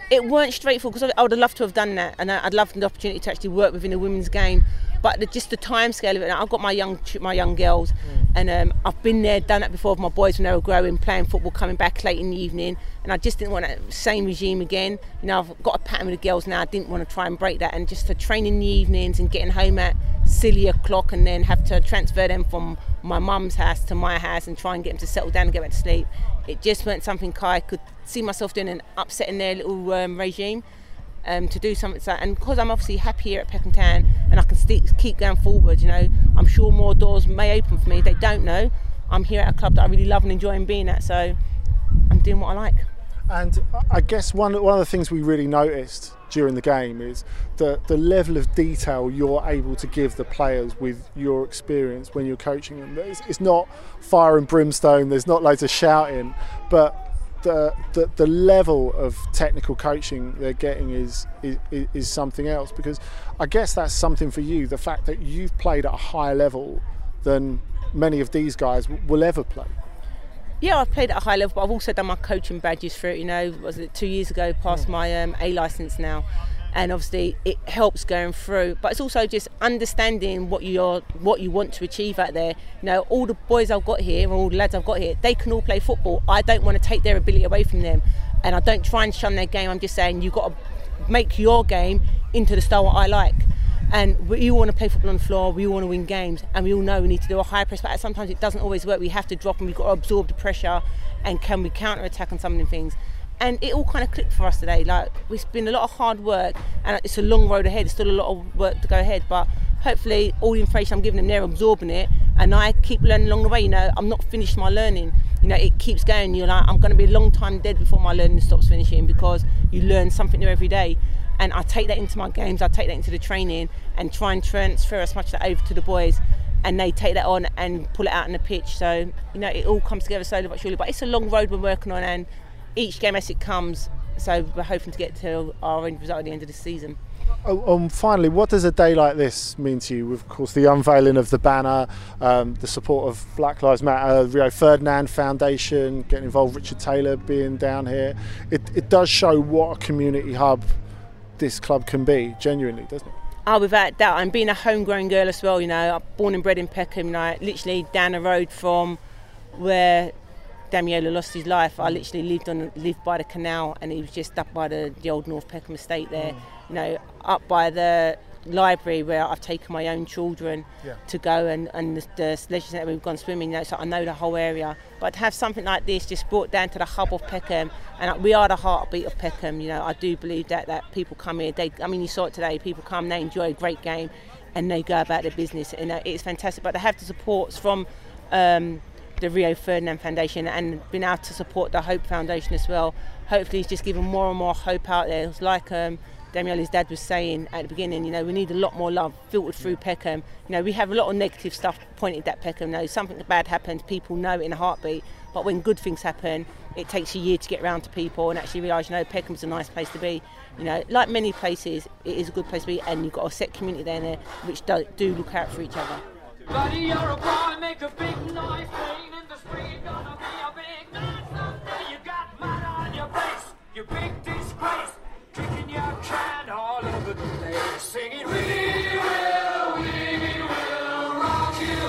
it weren't straightforward, because I would have loved to have done that, and I'd love the opportunity to actually work within the women's game. But the, just the time scale of it, I've got my young my young girls, mm. and um, I've been there, done that before with my boys when they were growing, playing football, coming back late in the evening, and I just didn't want that same regime again. You know, I've got a pattern with the girls now. I didn't want to try and break that, and just to train in the evenings and getting home at silly o'clock, and then have to transfer them from my mum's house to my house and try and get them to settle down and get back to sleep. It just weren't something I could see myself doing and upsetting their little um, regime. Um, to do something like that, and because I'm obviously happy here at Peckham Town and I can st- keep going forward, you know, I'm sure more doors may open for me. They don't know. I'm here at a club that I really love and enjoy being at, so I'm doing what I like. And I guess one one of the things we really noticed during the game is the the level of detail you're able to give the players with your experience when you're coaching them. It's, it's not fire and brimstone. There's not loads of shouting, but The, the the level of technical coaching they're getting is, is is something else, because I guess that's something for you, the fact that you've played at a higher level than many of these guys will ever play. Yeah, I've played at a high level, but I've also done my coaching badges for it, you know, was it two years ago, passed my um, A licence now, and obviously it helps going through, but it's also just understanding what you're what you want to achieve out there. You know, all the boys I've got here and all the lads I've got here, they can all play football. I don't want to take their ability away from them, and I don't try and shun their game. I'm just saying you've got to make your game into the style I like, and we all want to play football on the floor, we all want to win games, and we all know we need to do a high press, but sometimes it doesn't always work. We have to drop and we've got to absorb the pressure, and can we counter attack on some of the things. And it all kind of clicked for us today. Like, it's been a lot of hard work, and it's a long road ahead. It's still a lot of work to go ahead, but hopefully all the information I'm giving them, they're absorbing it, and I keep learning along the way. You know, I'm not finished my learning. You know, it keeps going. You're like, I'm going to be a long time dead before my learning stops finishing, because you learn something new every day. And I take that into my games, I take that into the training, and try and transfer as much of that over to the boys, and they take that on and pull it out on the pitch. So, you know, it all comes together slowly but surely. But it's a long road we're working on, and each game as it comes, so we're hoping to get to our end result at the end of the season. Oh, um, finally, what does a day like this mean to you? With, of course, the unveiling of the banner, um, the support of Black Lives Matter, Rio Ferdinand Foundation, getting involved, Richard Taylor being down here. It, it does show what a community hub this club can be, genuinely, doesn't it? Oh, without doubt. And being a homegrown girl as well, you know, I'm born and bred in Peckham, like literally down the road from where Damiola lost his life. I literally lived on lived by the canal, and he was just up by the, the old North Peckham estate there. Mm. You know, up by the library where I've taken my own children yeah. to go, and, and the, the leisure centre we've gone swimming. You know, so I know the whole area. But to have something like this just brought down to the hub of Peckham, and we are the heartbeat of Peckham. You know, I do believe that that people come here. They, I mean, you saw it today. People come, they enjoy a great game, and they go about their business, and uh, it's fantastic. But to have the supports from Um, the Rio Ferdinand Foundation, and been able to support the Hope Foundation as well. Hopefully it's just giving more and more hope out there. It's like um, Damiola's dad was saying at the beginning, you know, we need a lot more love filtered through Peckham. You know, we have a lot of negative stuff pointed at Peckham. You know, something bad happens, people know it in a heartbeat, but when good things happen, it takes a year to get around to people and actually realise, you know, Peckham's a nice place to be. You know, like many places, it is a good place to be, and you've got a set community there, there which do, do look out for each other. Buddy, you're a boy, make a big noise, playing in the street, gonna be a big night someday. You got mud on your face, you big disgrace, kicking your can all over the place, singing, we will, we will rock you.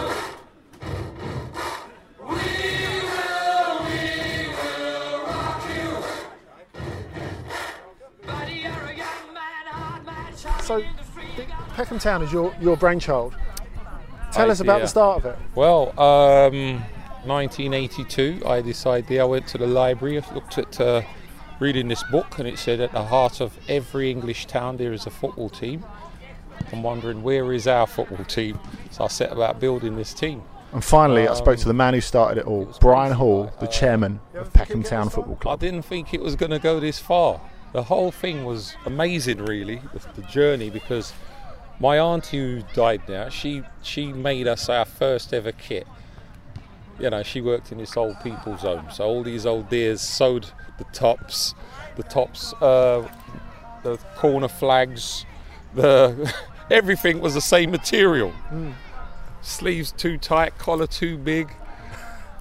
We will, we will rock you. Buddy, you're a young man, hard man, So, Peckham Town is your, your brainchild. Tell us idea. about the start of it. Well, um, nineteen eighty-two, I decided, I went to the library, I looked at uh, reading this book, and it said at the heart of every English town there is a football team. I'm wondering, where is our football team? So I set about building this team. And finally, um, I spoke to the man who started it all, it Brian Hall, the chairman of Peckham Town Football Club. I didn't think it was going to go this far. The whole thing was amazing, really, the, the journey, because my auntie who died now, she she made us our first ever kit. You know, she worked in this old people's home, so all these old dears sewed the tops, the tops, uh, the corner flags, the everything was the same material. Mm. Sleeves too tight, collar too big,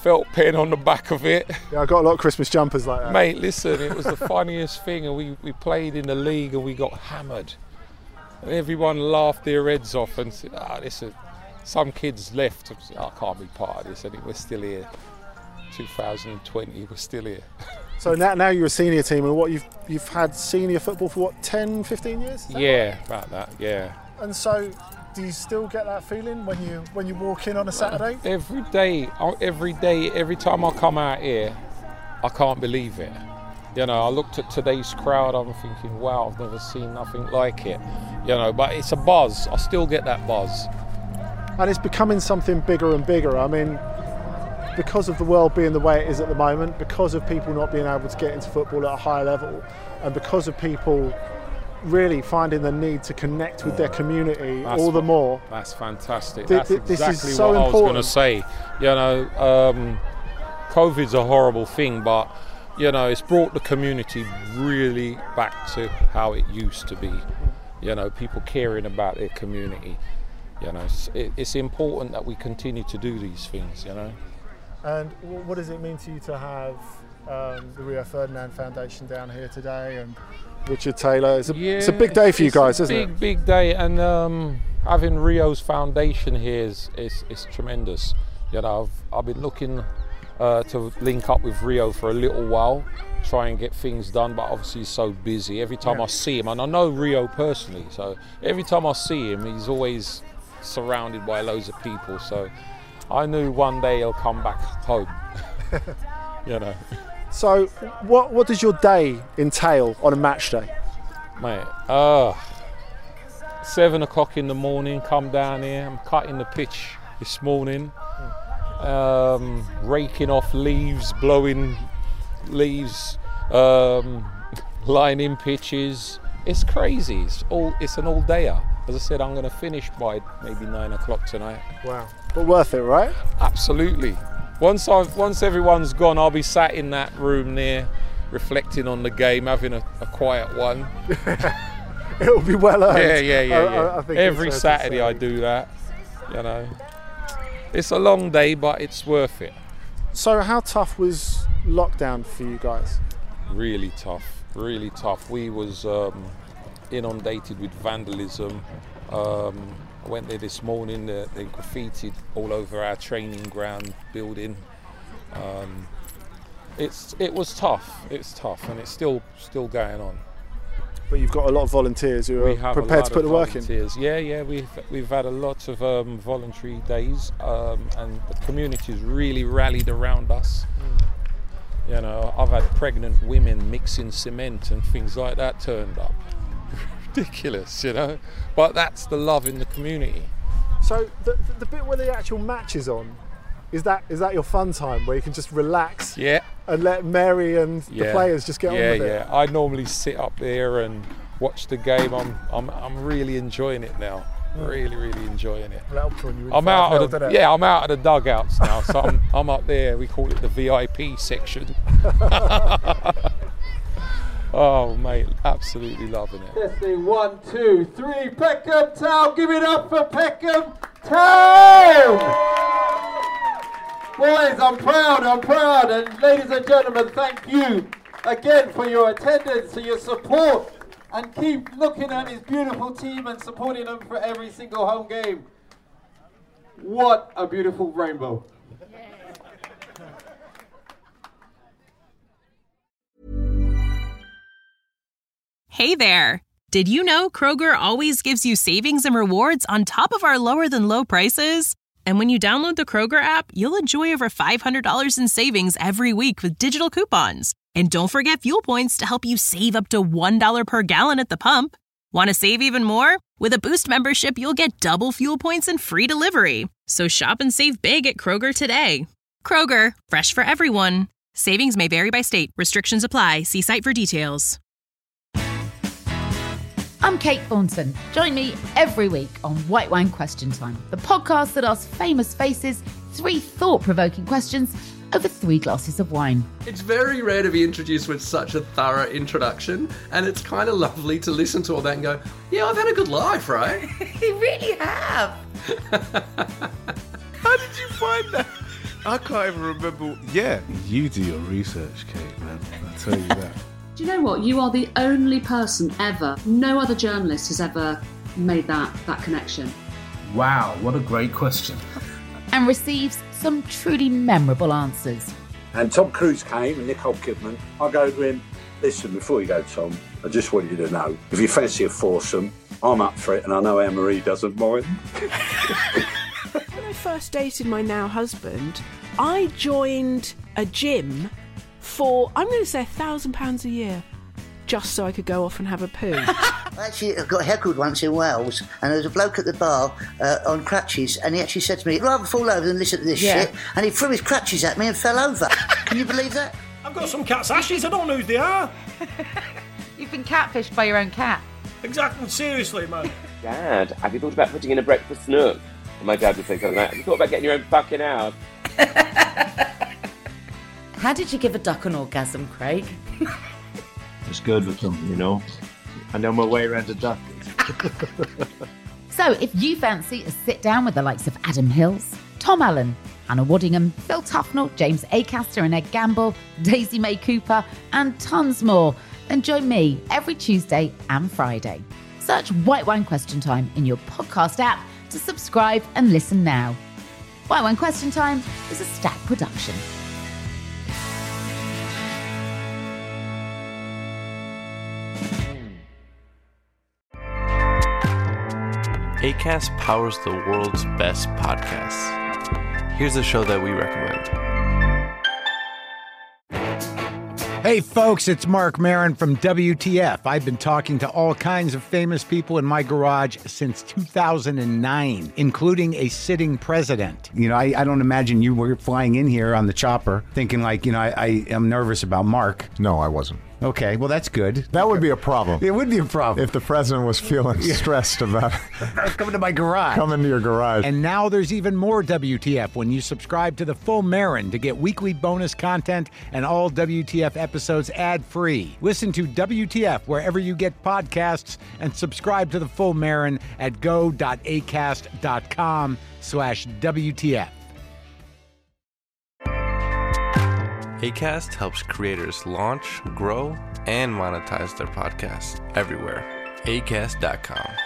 felt pen on the back of it. Yeah, I got a lot of Christmas jumpers like that. Mate, listen, it was the funniest thing, and we, we played in the league and we got hammered. And everyone laughed their heads off and said, ah, listen, some kids left. I, said, oh, I can't be part of this. I think we're still here. two thousand twenty, we're still here. So now, now you're a senior team, and what you've you've had senior football for what, ten, fifteen years? Yeah, about that, yeah. And so, do you still get that feeling when you when you walk in on a Saturday? Every day, every day, every time I come out here, I can't believe it. You know, I looked at today's crowd, I'm thinking, wow, I've never seen nothing like it. You know, but it's a buzz. I still get that buzz. And it's becoming something bigger and bigger. I mean, because of the world being the way it is at the moment, because of people not being able to get into football at a high level, and because of people really finding the need to connect with their community That's all the what, more. That's fantastic. Th- That's th- this exactly is so what important. I was going to say. You know, um, COVID's a horrible thing, but, you know, it's brought the community really back to how it used to be. You know, people caring about their community. You know, it's, it, it's important that we continue to do these things, you know. And what does it mean to you to have um, the Rio Ferdinand Foundation down here today and Richard Taylor? It's a, yeah, it's a big day for you guys, isn't big, it? Big, big day, and um, having Rio's foundation here is, is, is tremendous. You know, I've, I've been looking uh, to link up with Rio for a little while, try and get things done, but obviously he's so busy. Every time Yeah. I see him, and I know Rio personally, so every time I see him, he's always surrounded by loads of people, so I knew one day he'll come back home. You know. So what what does your day entail on a match day? Mate, uh, seven o'clock in the morning, come down here, I'm cutting the pitch this morning, um, raking off leaves, blowing leaves, um, lining pitches. It's crazy, it's, all, it's an all-dayer. As I said, I'm going to finish by maybe nine o'clock tonight. Wow. But worth it, right? Absolutely. Once I've, once everyone's gone, I'll be sat in that room there, reflecting on the game, having a, a quiet one. It'll be well earned. Yeah, yeah, yeah, yeah. I, I think Every it's fair to Saturday say. I do that. You know, it's a long day, but it's worth it. So how tough was lockdown for you guys? Really tough, really tough. We was um, inundated with vandalism. Um, I went there this morning, they, they graffitied all over our training ground building. Um, it's it was tough, it's tough, and it's still still going on. But you've got a lot of volunteers who We are have a prepared lot to put of the work in. volunteers. Yeah, yeah, we've we've had a lot of um, voluntary days, um, and the community's really rallied around us. You know, I've had pregnant women mixing cement and things like that turned up. Ridiculous, you know. But that's the love in the community. So the, the, the bit where the actual match is on, is that is that your fun time where you can just relax? Yeah. And let Mary and the Yeah. players just get yeah, on with yeah. it? I normally sit up there and watch the game. I'm I'm I'm really enjoying it now. Really, really enjoying it. Well, that helps when you win I'm five out nil, of the, doesn't it? yeah, I'm out of the dugouts now, so I'm I'm up there. We call it the V I P section. Oh mate, absolutely loving it. Testing one, two, three. Peckham Town, give it up for Peckham Town! Boys, I'm proud, I'm proud. And ladies and gentlemen, thank you again for your attendance, for your support. And keep looking at this beautiful team and supporting them for every single home game. What a beautiful rainbow. Hey there! Did you know Kroger always gives you savings and rewards on top of our lower than low prices? And when you download the Kroger app, you'll enjoy over five hundred dollars in savings every week with digital coupons. And don't forget fuel points to help you save up to one dollar per gallon at the pump. Want to save even more? With a Boost membership, you'll get double fuel points and free delivery. So shop and save big at Kroger today. Kroger, fresh for everyone. Savings may vary by state. Restrictions apply. See site for details. I'm Kate Thornton. Join me every week on White Wine Question Time, the podcast that asks famous faces three thought-provoking questions over three glasses of wine. It's very rare to be introduced with such a thorough introduction, and it's kind of lovely to listen to all that and go, yeah, I've had a good life, right? You really have. How did you find that? I can't even remember. Yeah, you do your research, Kate, man. I tell you that. Do you know what? You are the only person ever, no other journalist has ever made that, that connection. Wow, what a great question. And receives some truly memorable answers. And Tom Cruise came and Nicole Kidman. I go to him, listen, before you go, Tom, I just want you to know, if you fancy a foursome, I'm up for it, and I know Anne-Marie doesn't mind. When I first dated my now husband, I joined a gym for, I'm going to say, a thousand pounds a year, just so I could go off and have a poo. I actually got heckled once in Wales, and there was a bloke at the bar uh, on crutches, and he actually said to me, I'd rather fall over than listen to this Yeah. shit, and he threw his crutches at me and fell over. Can you believe that? I've got some cat's ashes, I don't know who they are. You've been catfished by your own cat. Exactly, seriously, man. Dad, have you thought about putting in a breakfast nook? And my dad would say something like, have you thought about getting your own fucking house? How did you give a duck an orgasm, Craig? It's good with them, you know. I know my way around a duck. So if you fancy a sit down with the likes of Adam Hills, Tom Allen, Hannah Waddingham, Phil Tufnell, James Acaster and Ed Gamble, Daisy May Cooper, and tons more, then join me every Tuesday and Friday. Search White Wine Question Time in your podcast app to subscribe and listen now. White Wine Question Time is a Stack production. Acast powers the world's best podcasts. Here's a show that we recommend. Hey folks, it's Mark Maron from W T F. I've been talking to all kinds of famous people in my garage since two thousand nine, including a sitting president. You know, I, I don't imagine you were flying in here on the chopper thinking like, you know, I, I am nervous about Mark. No, I wasn't. Okay, well, that's good. That would be a problem. It would be a problem. If the president was feeling Yeah. stressed about coming to my garage. coming to your garage. And now there's even more W T F when you subscribe to the full Marin to get weekly bonus content and all W T F episodes ad-free. Listen to W T F wherever you get podcasts and subscribe to the full Marin at go.acast.com slash WTF. Acast helps creators launch, grow, and monetize their podcasts everywhere. acast dot com.